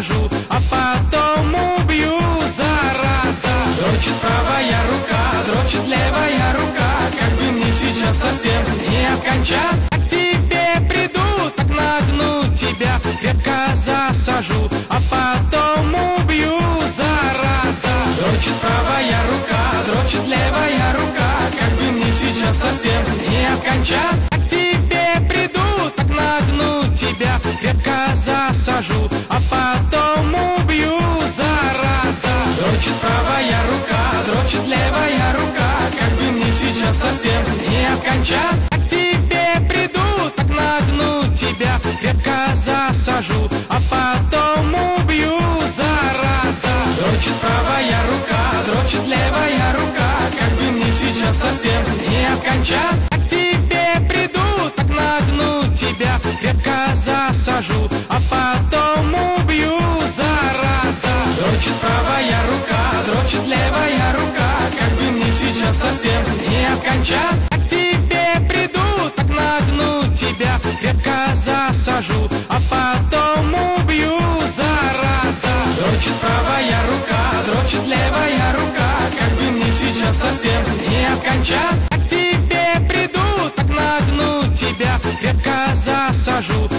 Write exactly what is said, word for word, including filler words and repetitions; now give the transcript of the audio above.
засажу, а потом убью, зараза. Дрочит правая рука, дрочит левая рука, как бы мне сейчас совсем не окончаться. К тебе приду, так нагну тебя, крепко засажу, а потом убью, зараза. Дрочит правая рука, дрочит левая рука, как бы мне сейчас совсем не окончаться. К тебе приду, так нагну тебя, крепко засажу, а потом убью, зараза. Дрочит правая рука, дрочит левая рука, как бы мне сейчас совсем не окончаться. К тебе приду, так нагну тебя, крепко засажу, а потом убью, зараза. Дрочит правая рука, дрочит левая рука, как бы мне сейчас совсем не окончаться. К тебе приду, так нагну тебя, крепко засажу, а потом убью, зараза. Дрочит правая рука, дрочит левая рука, как бы мне сейчас совсем не окончаться. К тебе приду, так нагну тебя, крепко засажу, а потом убью, зараза. Дрочит правая рука, дрочит левая рука, как бы мне сейчас совсем не окончаться. К тебе приду, так нагну тебя, крепко засажу,